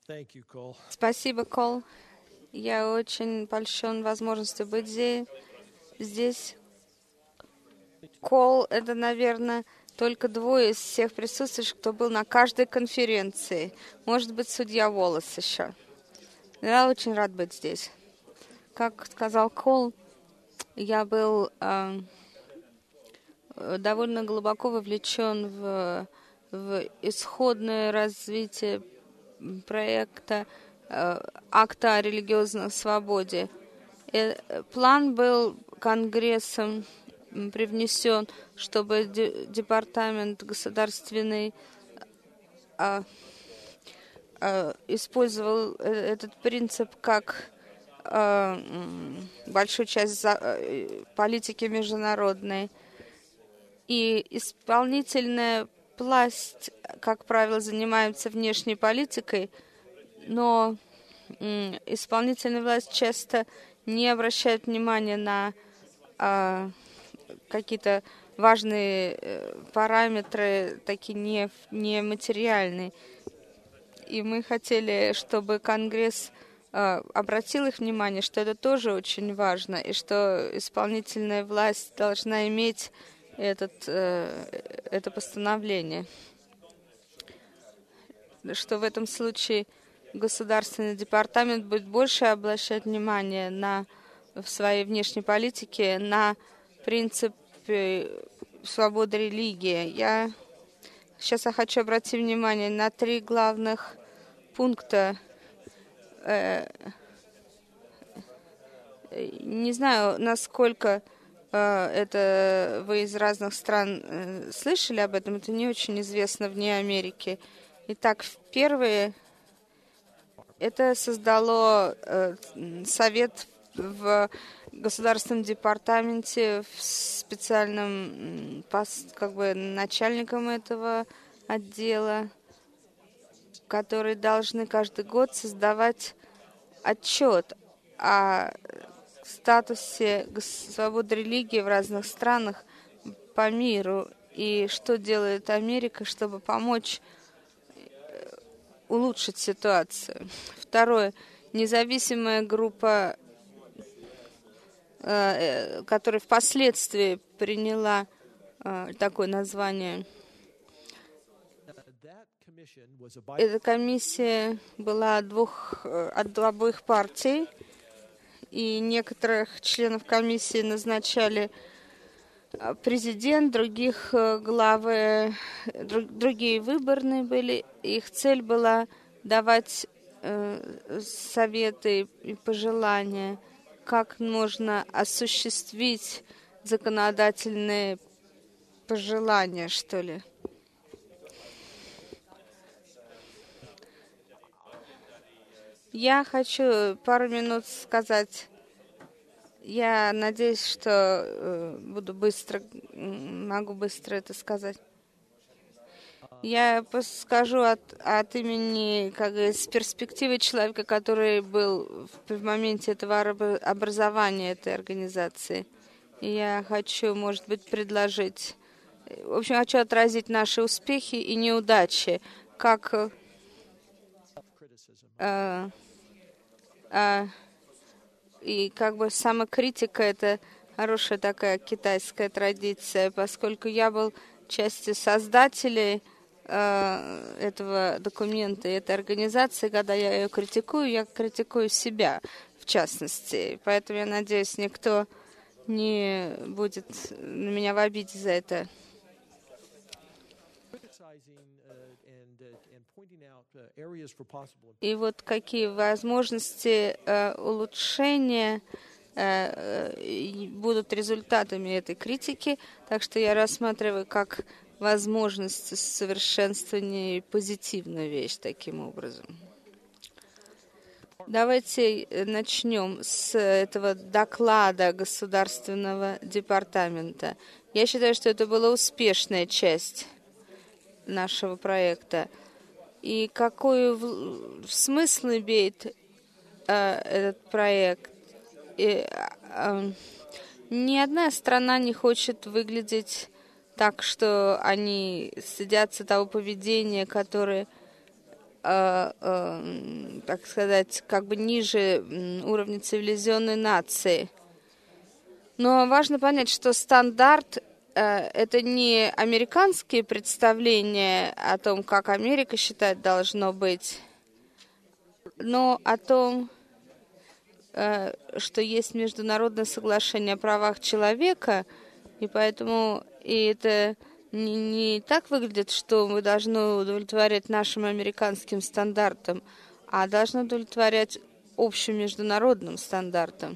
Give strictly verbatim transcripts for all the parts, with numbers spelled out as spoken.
Thank you, Cole. Спасибо, Кол. Я очень польщен возможностью быть зе- здесь. Кол — это, наверное, только двое из всех присутствующих, кто был на каждой конференции. Может быть, судья Волос еще. Я очень рад быть здесь. Как сказал Кол, я был э, довольно глубоко вовлечен в, в исходное развитие проекта э, акта о религиозной свободе. Э, план был Конгрессом м, привнесен, чтобы де- департамент государственный а, а, использовал э- этот принцип как а, м, большую часть за- э, политики международной. И исполнительная власть, как правило, занимается внешней политикой, но м, исполнительная власть часто не обращает внимания на а, какие-то важные э, параметры, такие не, не материальные. И мы хотели, чтобы Конгресс э, обратил их внимание, что это тоже очень важно, и что исполнительная власть должна иметь этот, э, это постановление. Что в этом случае государственный департамент будет больше обращать внимание на, в своей внешней политике на принцип свободы религии. Я сейчас я хочу обратить внимание на три главных пункта. Э, не знаю, насколько э, это вы из разных стран э, слышали об этом. Это не очень известно вне Америки. Итак, первое, это создало э, совет в Государственном департаменте, в специальном как бы начальником этого отдела, которые должны каждый год создавать отчет о статусе свободы религии в разных странах по миру и что делает Америка, чтобы помочь улучшить ситуацию. Второе. Независимая группа, которая впоследствии приняла такое название. Эта комиссия была двух, от обоих партий, и некоторых членов комиссии назначали президент, других главы, другие выборные были. Их цель была давать э, советы и пожелания, как можно осуществить законодательные пожелания, что ли. Я хочу пару минут сказать. Я надеюсь, что э, буду быстро, могу быстро это сказать. Я скажу от, от имени, как с перспективы человека, который был в, в моменте этого образования этой организации. И я хочу, может быть, предложить, в общем, хочу отразить наши успехи и неудачи, как э, э, и как бы самокритика — это хорошая такая китайская традиция, поскольку я был частью создателей э, этого документа и этой организации. Когда я ее критикую, я критикую себя, в частности. Поэтому я надеюсь, никто не будет на меня в обиде за это. И вот какие возможности э, улучшения э, э, будут результатами этой критики. Так что я рассматриваю как возможность совершенствования и позитивную вещь таким образом. Давайте начнем с этого доклада Государственного департамента. Я считаю, что это была успешная часть нашего проекта. И какой смысл имеет э, этот проект? И, э, ни одна страна не хочет выглядеть так, что они стыдятся того поведения, которое э, э, так сказать, как бы ниже уровня цивилизованной нации. Но важно понять, что стандарт э, это не американские представления о том, как Америка считает должно быть, но о том, э, что есть международное соглашение о правах человека, и поэтому и это не, не так выглядит, что мы должны удовлетворять нашим американским стандартам, а должны удовлетворять общим международным стандартам.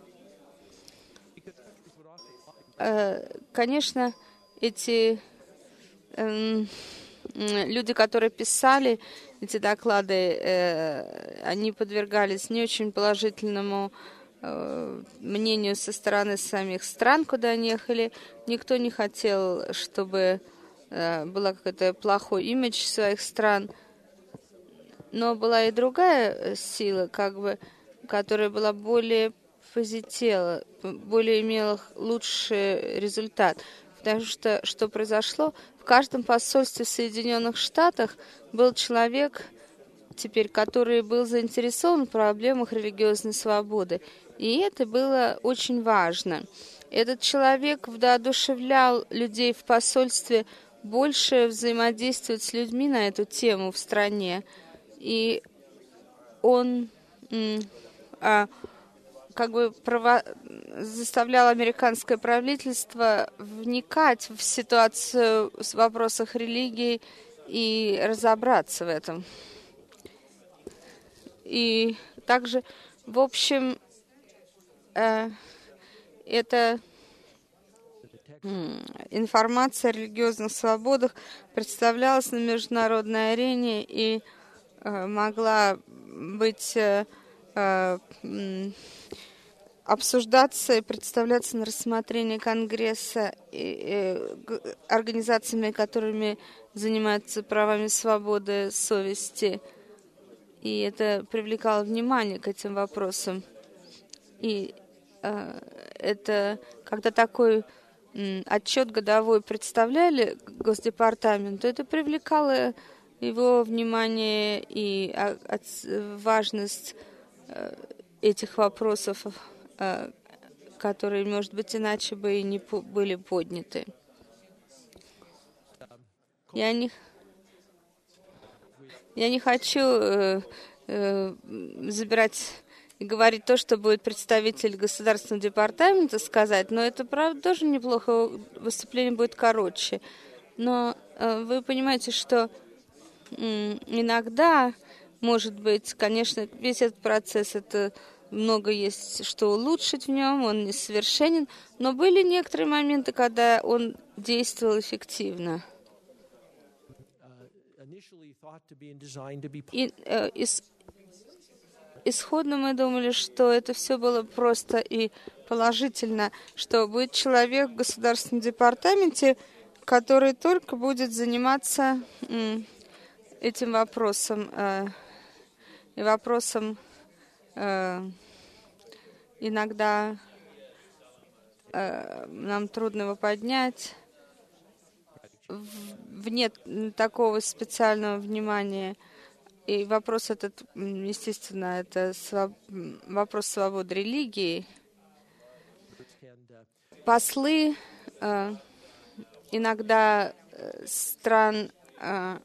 Конечно, эти э, люди, которые писали эти доклады, э, они подвергались не очень положительному э, мнению со стороны самих стран, куда они ехали. Никто не хотел, чтобы э, был какой-то плохой имидж своих стран. Но была и другая сила, как бы, которая была более позитела, более имела лучший результат. Потому что, что произошло, в каждом посольстве в Соединенных Штатах был человек, теперь, который был заинтересован в проблемах религиозной свободы. И это было очень важно. Этот человек воодушевлял людей в посольстве больше взаимодействовать с людьми на эту тему в стране. И он а, как бы прово... заставлял американское правительство вникать в ситуацию в вопросах религии и разобраться в этом. И также, в общем, э, эта информация о религиозных свободах представлялась на международной арене и э, могла быть э, э, обсуждаться и представляться на рассмотрение Конгресса и, э, организациями, которыми занимаются правами свободы совести. И это привлекало внимание к этим вопросам. И э, это, когда такой э, отчет годовой представляли Госдепартаменту, это привлекало его внимание и а, от, важность э, этих вопросов, э, которые, может быть, иначе бы и не по, были подняты. Я не, я не хочу э, э, забирать и говорить то, что будет представитель Государственного департамента сказать, но это, правда, тоже неплохо, выступление будет короче. Но э, вы понимаете, что э, иногда, может быть, конечно, весь этот процесс, это много есть что улучшить в нем, он несовершенен, но были некоторые моменты, когда он действовал эффективно. И, э, из, исходно мы думали, что это все было просто и положительно, что будет человек в Государственном департаменте, который только будет заниматься м, этим вопросом э, и вопросом э, иногда э, нам трудно его поднять вне такого специального внимания. И вопрос этот, естественно, это своб... вопрос свободы религии. Послы э, иногда стран э,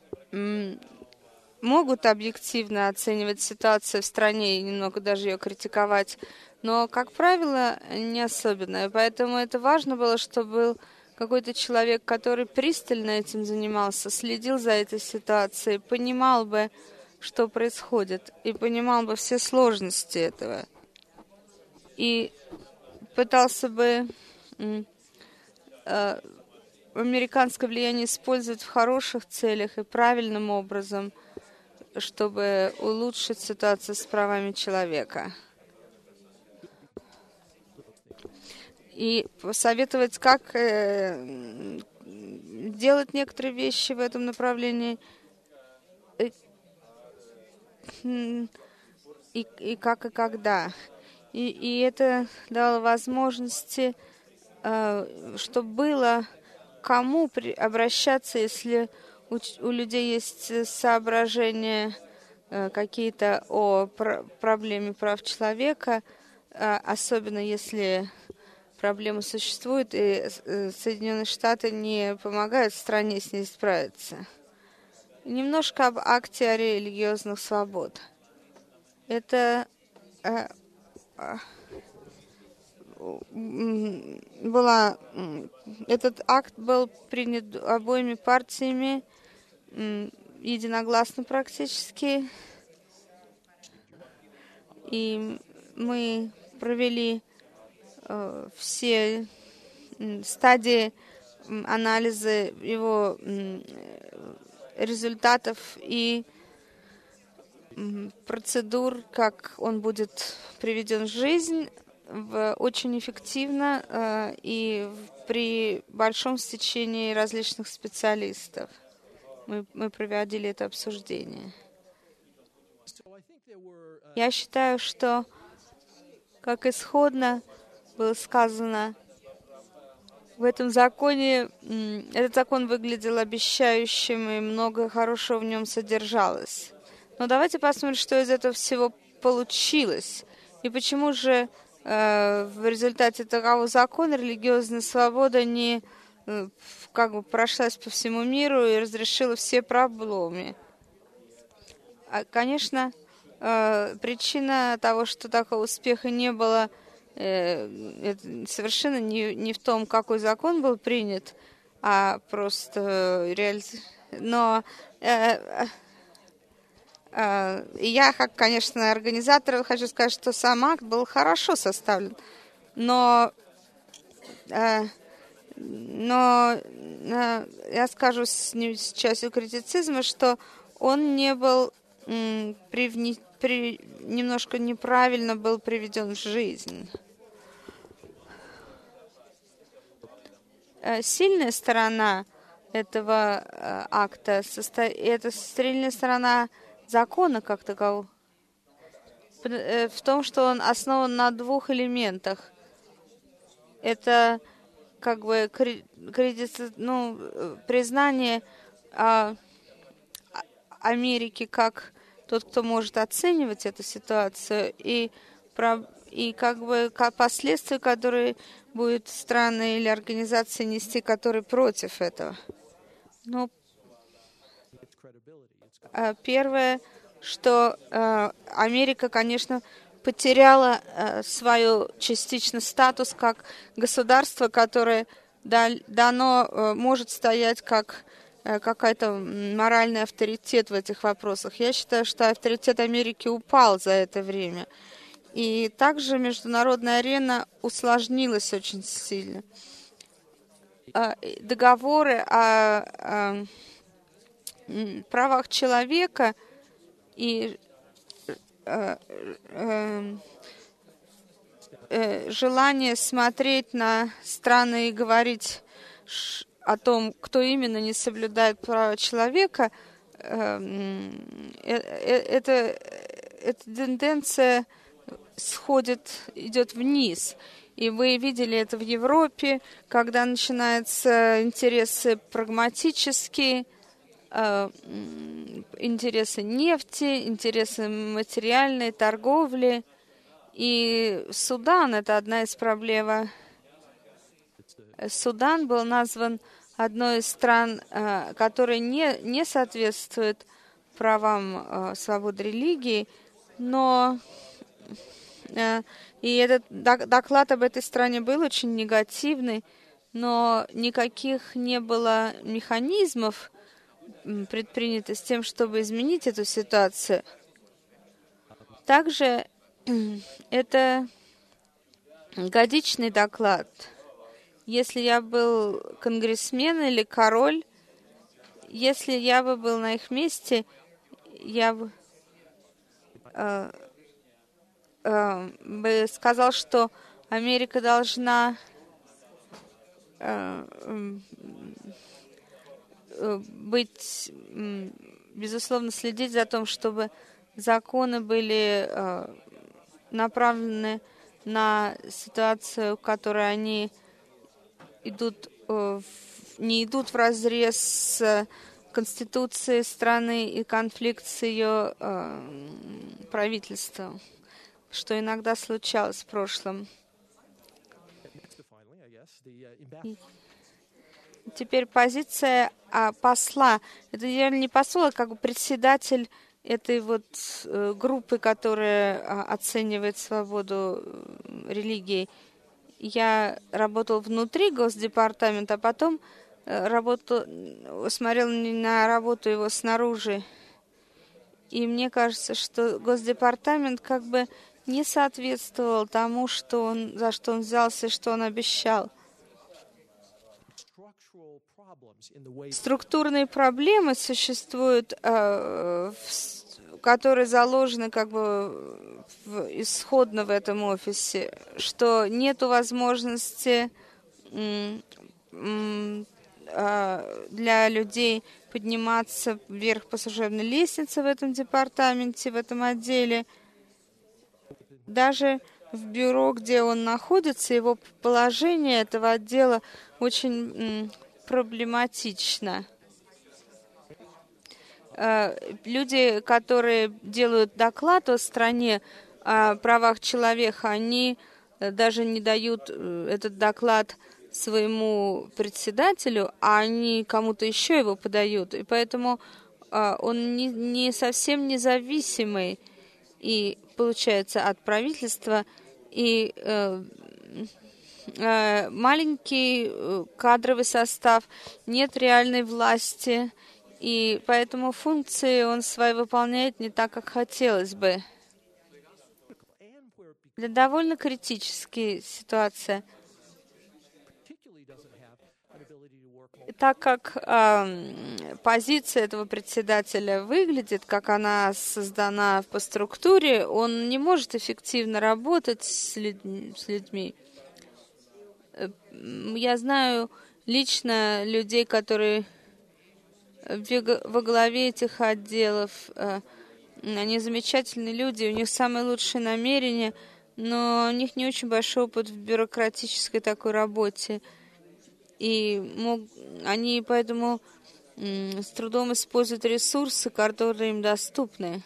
могут объективно оценивать ситуацию в стране и немного даже ее критиковать, но, как правило, не особенно. И поэтому это важно было, чтобы был какой-то человек, который пристально этим занимался, следил за этой ситуацией, понимал бы, что происходит, и понимал бы все сложности этого. И пытался бы э, американское влияние использовать в хороших целях и правильным образом, чтобы улучшить ситуацию с правами человека. И посоветовать, как э, делать некоторые вещи в этом направлении, и, и как и когда. И, и это дало возможности, э, чтобы было кому при, обращаться, если у, у людей есть соображения э, какие-то о пр проблеме прав человека, э, особенно если проблема существует, и э, Соединенные Штаты не помогают стране с ней справиться. Немножко об акте о религиозных свобод. Это э, э, была, этот акт был принят обоими партиями единогласно практически. И мы провели э, все стадии анализа его результатов и процедур, как он будет приведен в жизнь, в, очень эффективно э, и в, при большом стечении различных специалистов. Мы, мы проводили это обсуждение. Я считаю, что, как исходно было сказано, в этом законе, этот закон выглядел обещающим, и много хорошего в нем содержалось. Но давайте посмотрим, что из этого всего получилось. И почему же э, в результате такого закона религиозная свобода не э, как бы прошлась по всему миру и разрешила все проблемы. А, конечно, э, причина того, что такого успеха не было, э, это совершенно не, не в том, какой закон был принят, а просто реаль... Но э, э, я, как, конечно, организатор, хочу сказать, что сам акт был хорошо составлен, но э, но э, я скажу с, с частью критицизма, что он не был м, привне, при, немножко неправильно был приведен в жизнь. Э, сильная сторона этого э, акта, состо... это сильная сторона закона как такового, э, в том, что он основан на двух элементах. Это как бы кредит, ну, признание а, Америки как тот, кто может оценивать эту ситуацию, и, и как бы последствия, которые будет страны или организации нести, которые против этого. Ну, первое, что а, Америка, конечно, потеряла э, свою частично статус как государство, которое да, дано, э, может стоять как э, какой-то моральный авторитет в этих вопросах. Я считаю, что авторитет Америки упал за это время. И также международная арена усложнилась очень сильно. Э, договоры о, о правах человека и желание смотреть на страны и говорить о том, кто именно не соблюдает права человека, это, эта тенденция сходит, идет вниз. И вы видели это в Европе, когда начинаются интересы прагматические, интересы нефти, интересы материальной торговли. И Судан — это одна из проблем. Судан был назван одной из стран, которая не, не соответствует правам свободы религии, но и этот доклад об этой стране был очень негативный, но никаких не было механизмов предпринято с тем, чтобы изменить эту ситуацию. Также это годичный доклад. Если я был конгрессмен или король, если я бы был на их месте, я бы, э, э, бы сказал, что Америка должна э, быть, безусловно, следить за тем, чтобы законы были э, направлены на ситуацию, в которой они идут, э, в, не идут вразрез с конституции страны и конфликт с ее э, правительством, что иногда случалось в прошлом. И теперь позиция а, посла. Это не посол, а как бы председатель этой вот э, группы, которая а, оценивает свободу э, религии. Я работал внутри Госдепартамента, а потом э, работал, смотрел на работу его снаружи. И мне кажется, что Госдепартамент как бы не соответствовал тому, что он, за что он взялся и что он обещал. Структурные проблемы существуют, э, в, которые заложены как бы в, исходно в этом офисе, что нет возможности м, м, э, для людей подниматься вверх по служебной лестнице в этом департаменте, в этом отделе. Даже в бюро, где он находится, его положение этого отдела очень м, проблематично. Э, люди, которые делают доклад о стране, о правах человека, они даже не дают этот доклад своему председателю, а они кому-то еще его подают. И поэтому э, он не, не совсем независимый, и получается от правительства, и э, э, маленький э, кадровый состав, нет реальной власти, и поэтому функции он свои выполняет не так, как хотелось бы. Это довольно критическая ситуация. Так как э, позиция этого председателя выглядит, как она создана по структуре, он не может эффективно работать с людьми. С людьми. Я знаю лично людей, которые во главе этих отделов. Э, они замечательные люди, у них самые лучшие намерения, но у них не очень большой опыт в бюрократической такой работе. И мог, они поэтому м, с трудом используют ресурсы, которые им доступны.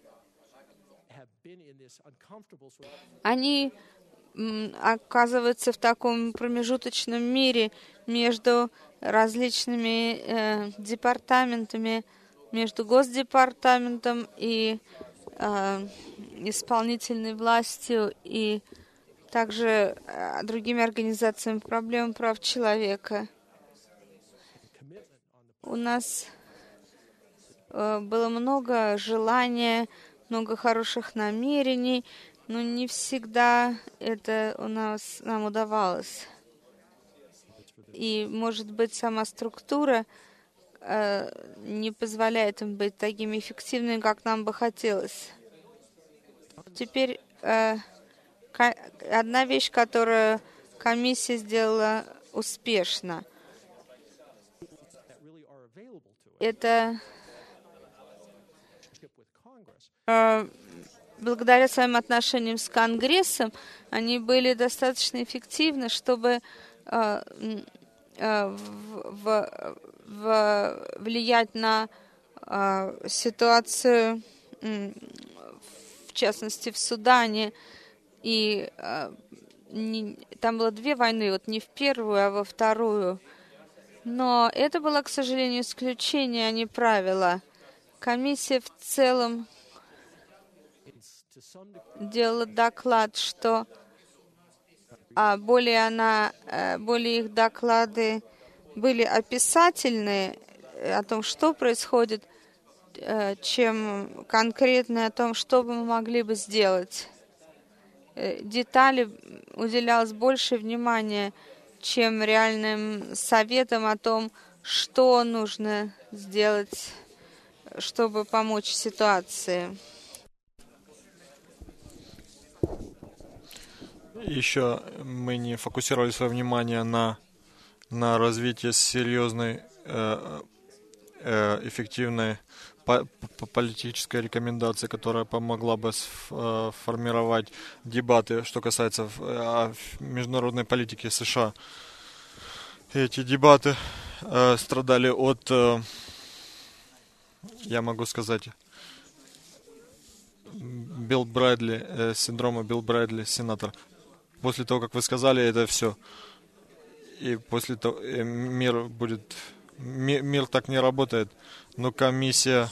Они м, оказываются в таком промежуточном мире между различными э, департаментами, между Госдепартаментом и э, исполнительной властью, и также э, другими организациями проблем прав человека. У нас э, было много желания, много хороших намерений, но не всегда это у нас нам удавалось. И, может быть, сама структура э, не позволяет им быть такими эффективными, как нам бы хотелось. Теперь э, одна вещь, которую комиссия сделала успешно, это э, благодаря своим отношениям с Конгрессом они были достаточно эффективны, чтобы э, э, в, в, в, влиять на э, ситуацию, э, в частности, в Судане. И э, не, там было две войны, вот не в первую, а во вторую. Но это было, к сожалению, исключение, а не правило. Комиссия в целом делала доклад, что а, более, она, более их доклады были описательные о том, что происходит, чем конкретно о том, что бы мы могли бы сделать. Детали уделялось больше внимания, чем реальным советам о том, что нужно сделать, чтобы помочь ситуации. Еще мы не фокусировали свое внимание на, на развитии серьезной, э, э, эффективной по, по политической рекомендации, которая помогла бы сформировать дебаты, что касается э, международной политики США. Эти дебаты э, страдали от э, Я могу сказать, Билл Брэдли, э, синдрома Билл Брэдли, сенатор. После того, как вы сказали, это все. И после того, э, мир будет... ми- Мир так не работает, но комиссия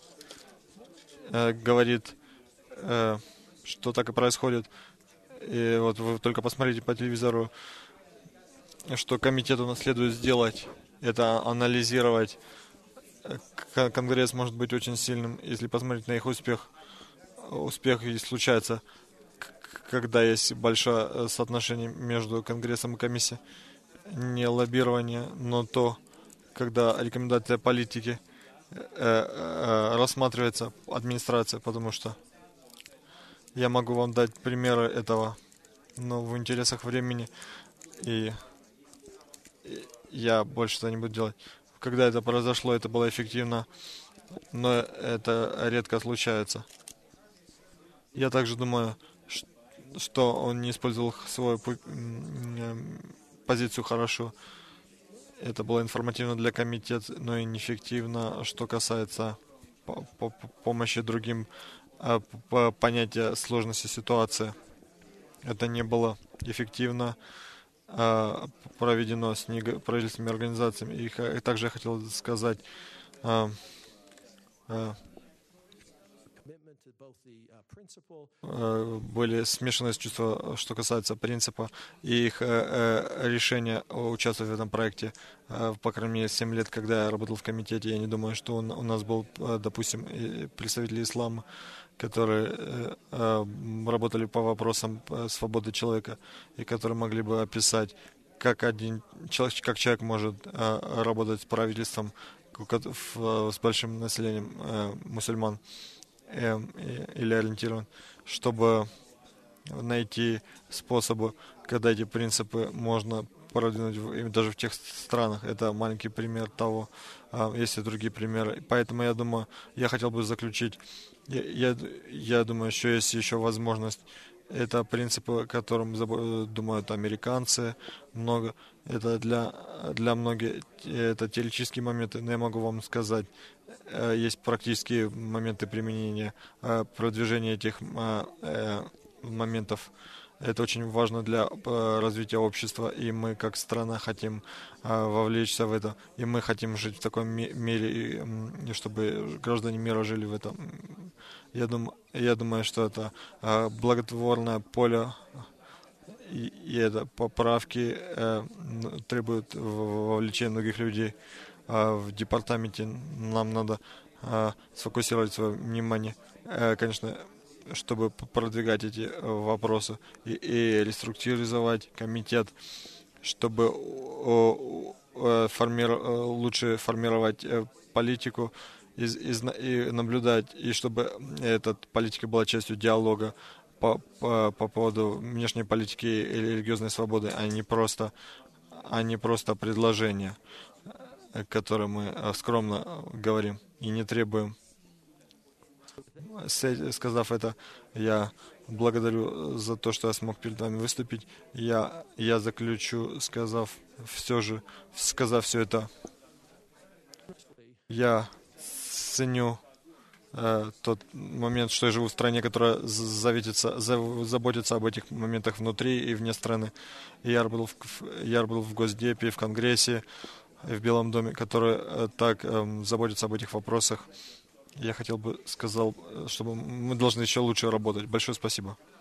э, говорит, э, что так и происходит. И вот вы только посмотрите по телевизору, что комитету следует сделать. Это анализировать. Э, к- Конгресс может быть очень сильным, если посмотреть на их успех. Успех и случается, к- когда есть большое э, соотношение между Конгрессом и комиссией. Не лоббирование, но то, когда рекомендация политики э, э, рассматривается администрация, потому что я могу вам дать примеры этого, но в интересах времени, и, и я больше это не буду делать. Когда это произошло, это было эффективно, но это редко случается. Я также думаю, ш- что он не использовал свою пу- м, м, позицию хорошо. Это было информативно для комитета, но и неэффективно, что касается по- по- по- помощи другим, а, п- по- понятия сложности ситуации. Это не было эффективно а, проведено с неправительственными организациями. И ха- также я хотел сказать, а, а, э, были смешанные чувства, что касается принципа и их э, э, решения участвовать в этом проекте. Э, По крайней мере, семь лет, когда я работал в комитете, я не думаю, что он- у нас был, э, допустим, и представители ислама, которые э, э, м, работали по вопросам э, свободы человека и которые могли бы описать, как один человек, как человек может э, работать с правительством ку- кот- в- э, с большим населением э, мусульман эм, и- или ориентирован, чтобы найти способы, когда эти принципы можно продвинуть в- и даже в тех странах. Это маленький пример того. А, есть и другие примеры. Поэтому я думаю, я хотел бы заключить, я, я, я думаю, что есть еще возможность. Это принципы, о котором забо- думают американцы много. Это для, для многих это теоретические моменты, но я могу вам сказать, э, есть практические моменты применения, э, продвижения этих э, э, моментов. Это очень важно для э, развития общества, и мы как страна хотим э, вовлечься в это, и мы хотим жить в таком ми- мире, и, м, и чтобы граждане мира жили в этом. Я думаю, я думаю, что это э, благотворное поле, и, и это поправки э, н- требуют в- вовлечения многих людей. А в департаменте нам надо а, сфокусировать свое внимание, э, конечно, чтобы п- продвигать эти э, вопросы и, и реструктуризовать комитет, чтобы о, о, формиру- э, лучше формировать э, политику из- из- и наблюдать, и чтобы эта политика была частью диалога по, по, по поводу внешней политики и религиозной свободы, а не просто, а не просто предложения, о котором мы э, скромно э, говорим и не требуем. С э- Сказав это, я благодарю за то, что я смог перед вами выступить. Я, я заключу, сказав все же, сказав все это, я ценю э, тот момент, что я живу в стране, которая з- заветится, за- заботится об этих моментах внутри и вне страны. И я работал в, я работал в Госдепе, в Конгрессе, в Белом доме, который э, так эм, заботится об этих вопросах. Я хотел бы сказал, э, чтобы мы должны еще лучше работать. Большое спасибо.